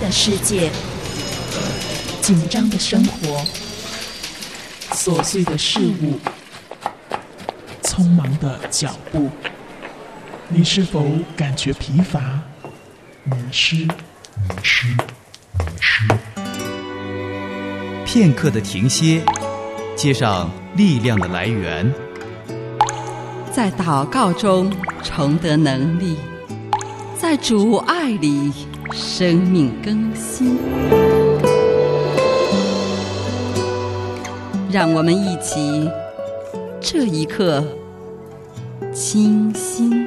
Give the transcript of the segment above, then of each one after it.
的世界，紧张的生活，琐碎的事物，匆忙的脚步，你是否感觉疲乏、迷失？ 片刻的停歇，接上力量的来源， 在祷告中重得能力，在主爱里生命更新。让我们一起这一刻清心。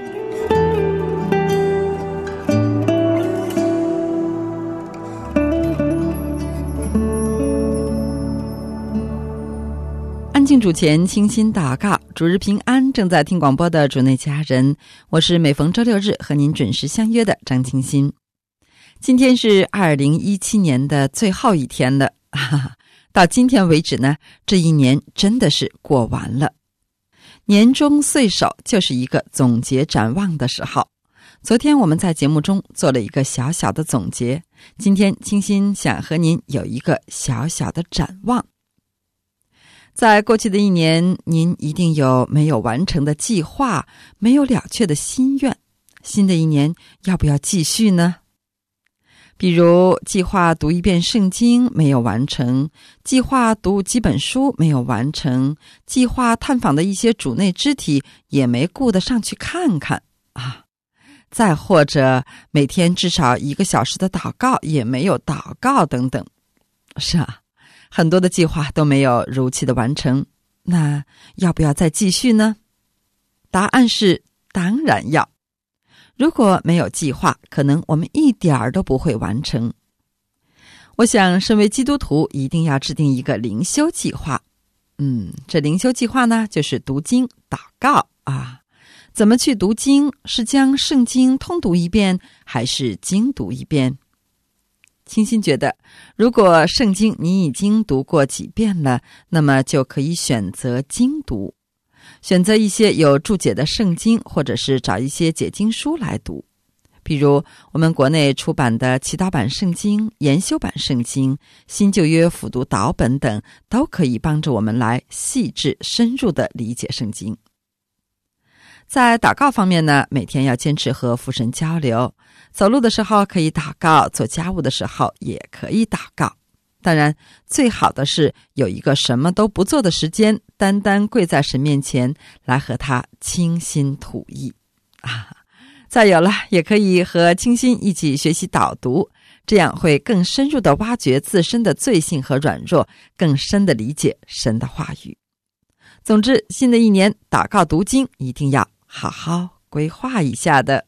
安静主前，清心祷告，主日平安。正在听广播的主内家人，我是每逢周六日和您准时相约的张清心。今天是2017年的最后一天了，到今天为止呢，这一年真的是过完了。年终岁首就是一个总结展望的时候。昨天我们在节目中做了一个小小的总结，今天清心想和您有一个小小的展望。在过去的一年，您一定有没有完成的计划，没有了却的心愿。新的一年要不要继续呢？比如计划读一遍圣经没有完成，计划读几本书没有完成，计划探访的一些主内肢体也没顾得上去看看啊。再或者每天至少1个小时的祷告也没有祷告等等。是啊，很多的计划都没有如期的完成，那要不要再继续呢？答案是当然要。如果没有计划，可能我们一点儿都不会完成。我想身为基督徒一定要制定一个灵修计划。这灵修计划呢，就是读经祷告啊。怎么去读经？是将圣经通读一遍，还是精读一遍？清心觉得，如果圣经你已经读过几遍了，那么就可以选择精读，选择一些有注解的圣经，或者是找一些解经书来读。比如我们国内出版的祈祷版圣经、研修版圣经、新旧约辅读导本等，都可以帮助我们来细致深入地理解圣经。在祷告方面呢，每天要坚持和父神交流，走路的时候可以祷告，做家务的时候也可以祷告。当然最好的是有一个什么都不做的时间，单单跪在神面前来和他倾心吐意啊。再有了，也可以和清心一起学习导读，这样会更深入地挖掘自身的罪性和软弱，更深地理解神的话语。总之，新的一年祷告读经一定要好好规划一下的。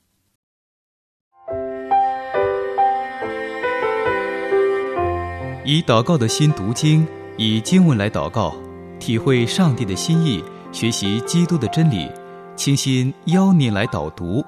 以祷告的心读经，以经文来祷告，体会上帝的心意，学习基督的真理。清心邀您来导读。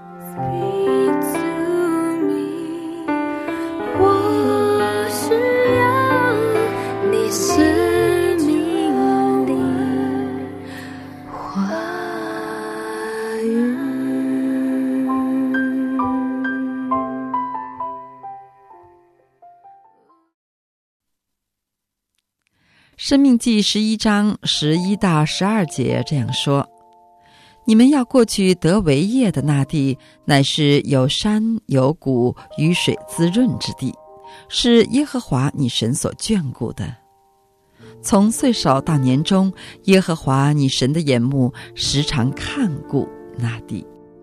申命记11章11到12节这样说：你们要过去得为业的那地，乃是有山有谷，雨水滋润之地，是耶和华你神所眷顾的。从岁首到年终，耶和华你神的眼目时常看顾那地。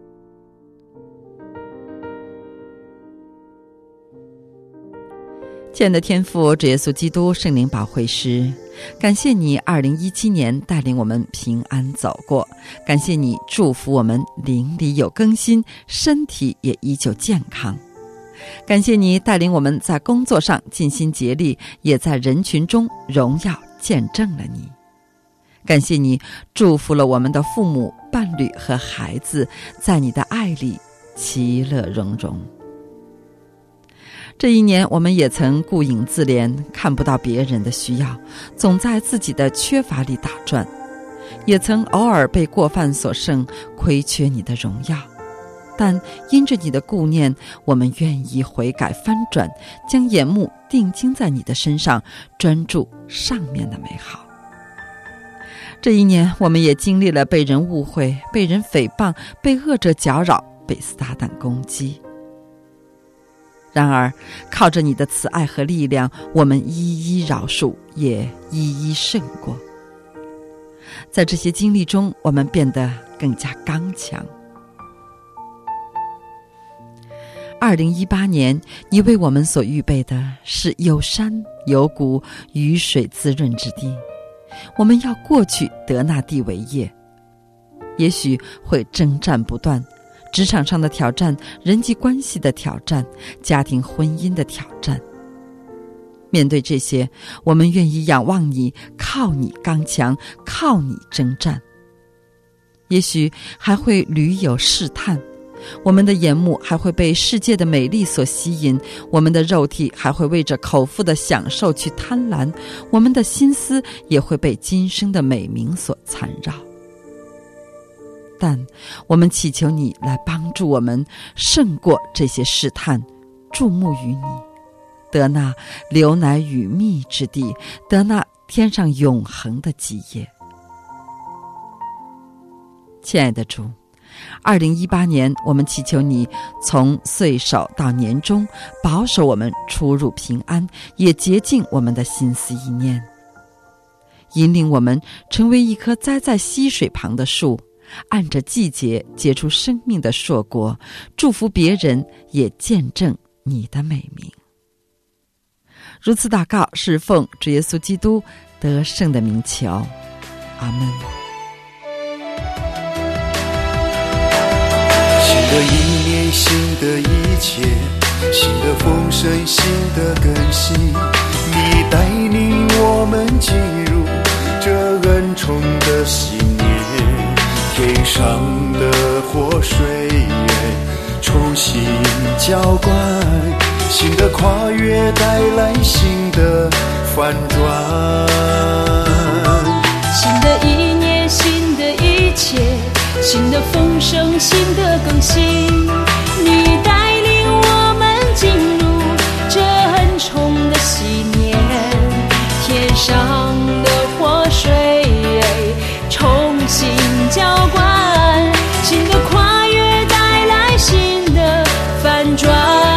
亲爱的天父，主耶稣基督圣灵保惠师，感谢你2017年带领我们平安走过，感谢你祝福我们灵里有更新，身体也依旧健康，感谢你带领我们在工作上尽心竭力，也在人群中荣耀见证了你。感谢你祝福了我们的父母、伴侣和孩子，在你的爱里其乐融融。这一年我们也曾顾影自怜，看不到别人的需要，总在自己的缺乏里打转，也曾偶尔被过犯所胜，亏缺你的荣耀。 但因着你的顾念，我们愿意悔改翻转，将眼目定睛在你的身上，专注上面的美好。这一年，我们也经历了被人误会、被人诽谤、被恶者搅扰、被撒旦攻击。然而，靠着你的慈爱和力量，我们一一饶恕，也一一胜过。在这些经历中，我们变得更加刚强。2018年，你为我们所预备的是有山有谷、雨水滋润之地，我们要过去得那地为业。也许会征战不断，职场上的挑战，人际关系的挑战，家庭婚姻的挑战。面对这些，我们愿意仰望你，靠你刚强，靠你征战。也许还会屡有试探，我们的眼目还会被世界的美丽所吸引，我们的肉体还会为着口腹的享受去贪婪，我们的心思也会被今生的美名所缠绕。但我们祈求你来帮助我们胜过这些试探，注目于你，得那流奶与蜜之地，得那天上永恒的基业。亲爱的主，2018年，我们祈求你从岁首到年终，保守我们出入平安，也洁净我们的心思意念，引领我们成为一棵栽在溪水旁的树，按着季节结出生命的硕果，祝福别人，也见证你的美名。如此祷告，是奉主耶稣基督得胜的名求，阿们。 新的一年，新的一切，新的丰盛，新的更新，你带领我们进入这恩宠的新年，天上的活水重新浇灌，新的跨越带来新的反转。 新的一年，新的一切，新的丰盛，新的更新，你带领我们进入这恩宠的新年，天上的活水重新浇灌，新的跨越带来新的反转。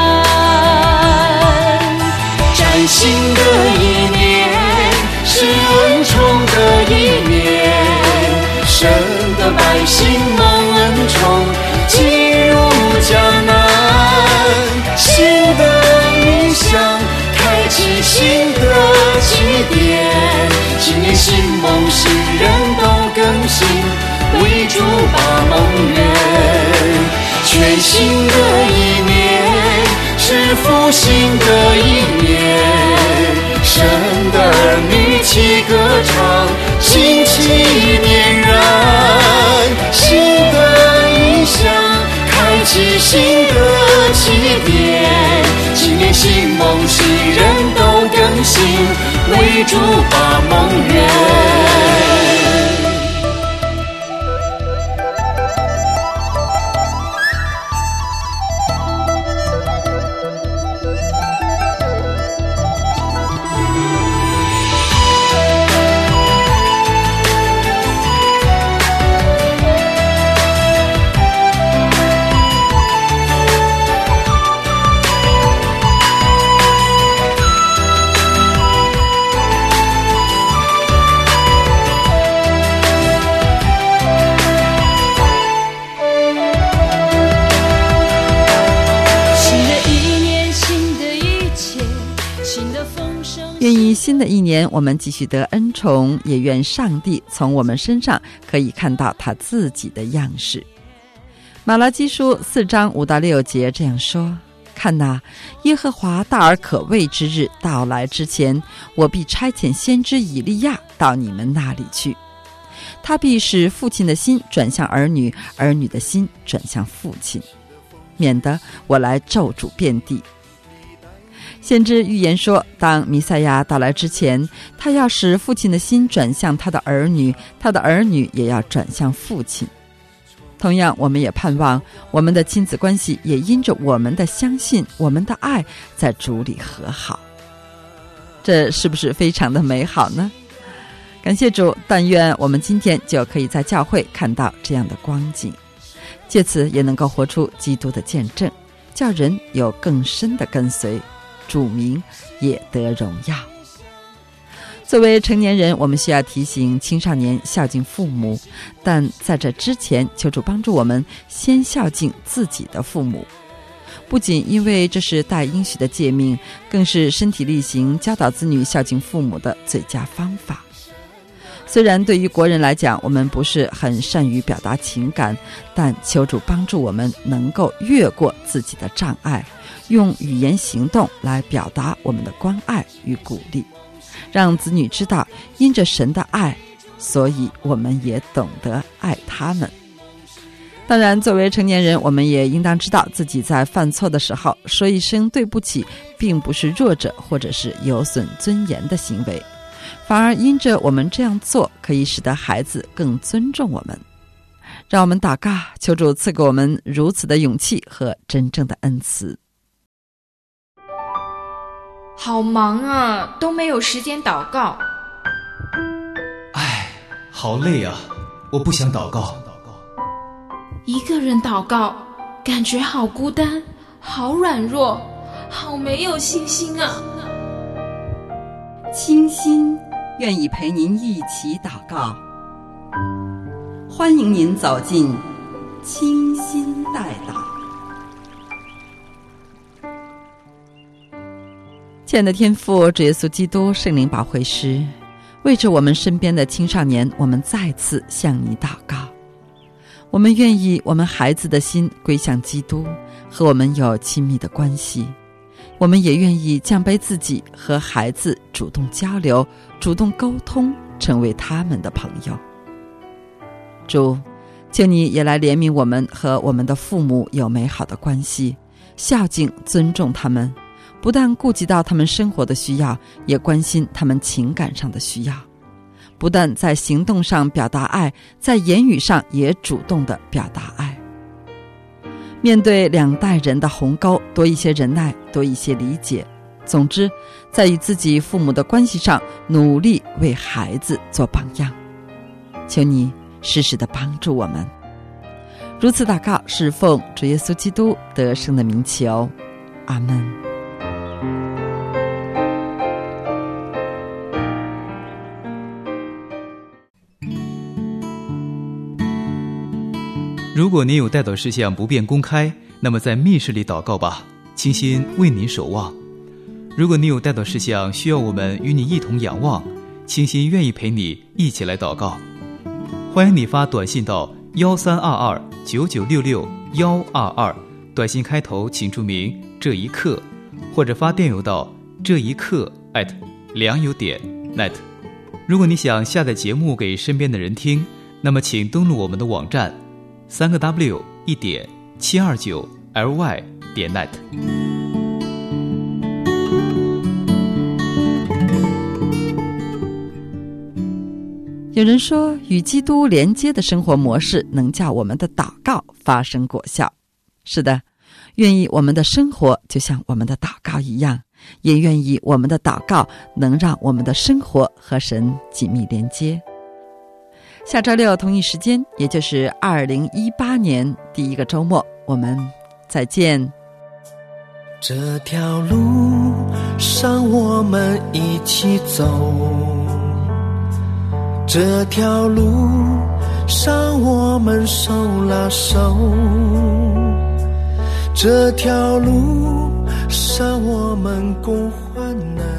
崭新的一年，是恩宠的一年，神的百姓蒙恩宠进入迦南，新的意象开启新的起点，今年新梦世人都更新，为主把梦圆。全新的一年，是复兴的一年，神的儿女齐歌唱，新气点燃，新的意象开启新的起点，今年新梦世人都更新，为主把梦圆。 愿意新的一年我们继续得恩宠，也愿上帝从我们身上可以看到他自己的样式。马拉基书4章5到6节这样说：看哪，耶和华大而可畏之日到来之前，我必差遣先知以利亚到你们那里去，他必使父亲的心转向儿女，儿女的心转向父亲，免得我来咒诅遍地。先知预言说，当弥赛亚到来之前，他要使父亲的心转向他的儿女，他的儿女也要转向父亲。 同样，我们也盼望我们的亲子关系也因着我们的相信，我们的爱，在主里和好。这是不是非常的美好呢？感谢主，但愿我们今天就可以在教会看到这样的光景，借此也能够活出基督的见证，叫人有更深的跟随，主名也得荣耀。作为成年人，我们需要提醒青少年孝敬父母，但在这之前，求主帮助我们先孝敬自己的父母。不仅因为这是带应许的诫命，更是身体力行教导子女孝敬父母的最佳方法。虽然对于国人来讲，我们不是很善于表达情感，但求主帮助我们能够越过自己的障碍，用语言行动来表达我们的关爱与鼓励，让子女知道因着神的爱，所以我们也懂得爱他们。当然，作为成年人，我们也应当知道自己在犯错的时候说一声对不起，并不是弱者或者是有损尊严的行为，反而因着我们这样做，可以使得孩子更尊重我们。让我们祷告，求主赐给我们如此的勇气和真正的恩赐。 好忙啊，都没有时间祷告。 唉，好累啊，我不想祷告。 一个人祷告，感觉好孤单，好软弱，好没有信心啊。 清心愿意陪您一起祷告，欢迎您走进清心代祷。亲爱的天父，主耶稣基督圣灵保惠师，为着我们身边的青少年，我们再次向你祷告。我们愿意我们孩子的心归向基督，和我们有亲密的关系。我们也愿意降卑自己，和孩子主动交流，主动沟通，成为他们的朋友。主，求你也来怜悯我们和我们的父母有美好的关系，孝敬尊重他们，不但顾及到他们生活的需要，也关心他们情感上的需要，不但在行动上表达爱，在言语上也主动地表达爱。面对两代人的鸿沟，多一些忍耐，多一些理解。总之，在与自己父母的关系上，努力为孩子做榜样。求你时时地帮助我们。如此祷告，是奉主耶稣基督得胜的名求，阿们。 如果您有代祷事项不便公开，那么在密室里祷告吧，清心为您守望。如果你有代祷事项需要我们与你一同仰望，清心愿意陪你一起来祷告。欢迎你发短信到132299662122，短信开头请注明这一刻，或者发电邮到这一刻@良友.net。如果你想下载节目给身边的人听，那么请登录我们的网站3w1.729ly.net。 有人说，与基督连接的生活模式能叫我们的祷告发生果效。是的，愿意我们的生活就像我们的祷告一样，也愿意我们的祷告能让我们的生活和神紧密连接。下周六同一时间，也就是2018年第一个周末，我们再见。 这条路上我们一起走，这条路上我们手拉手，这条路上我们共患难。